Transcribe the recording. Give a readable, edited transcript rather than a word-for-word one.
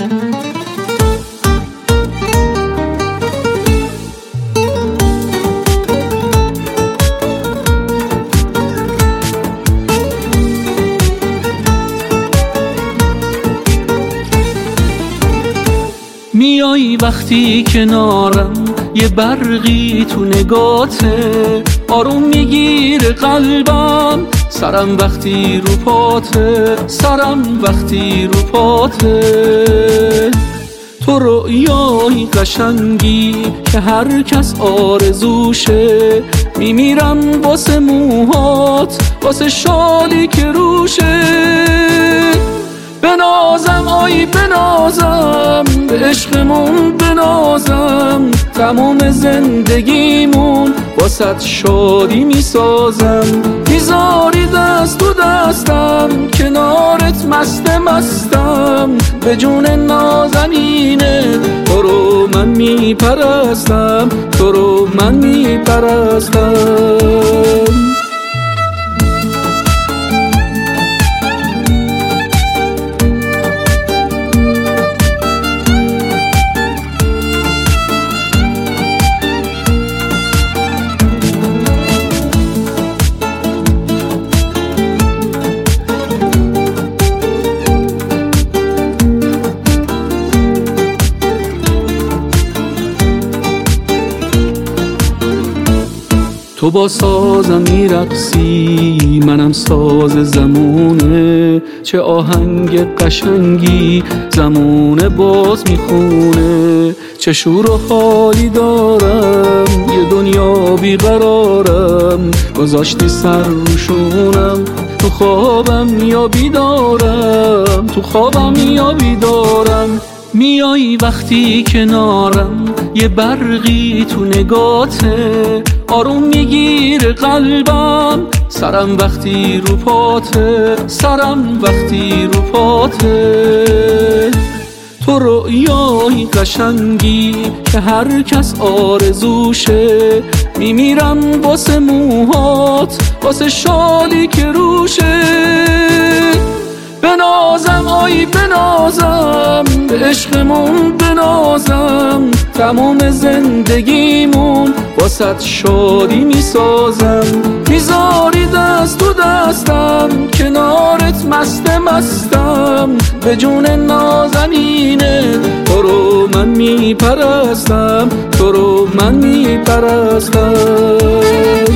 میای وقتی کنارم، یه برقی تو نگاته، آروم میگیره قلبم، سرم وقتی رو پاته، سرم وقتی رو پاته. تو رویای قشنگی که هر کس آرزوشه، میمیرم واسه موهات، واسه شالی که روشه. بنازم آی بنازم، به عشقمون بنازم، تمام زندگیمون واسه شادی میسازم. میذاری دست تو دستم، کنارت مستم، به جون نازنینه تو رو من میپرستم، تو رو من میپرستم. تو با سازم میرقصی، منم ساز زمونه، چه آهنگ قشنگی زمونه باز میخونه. چه شور و حالی دارم، یه دنیا بیقرارم، گذاشتی سر روشونم، تو خوابم یا بیدارم، تو خوابم یا بیدارم. میای وقتی کنارم، یه برقی تو نگاته، آروم میگیره قلبم، سرم وقتی رو پاته، سرم وقتی رو پاته. تو رویای قشنگی که هر کس آرزوشه، میمیرم واسه موهات، واسه شالی که روشه. بنازم آی بنازم، به عشقمون بنازم، تمام زندگیمون واسه شادی میسازم. میذاری دست تو دستم، کنارت مستم، به جون نازنینه تو رو من میپرستم، تو رو من میپرستم.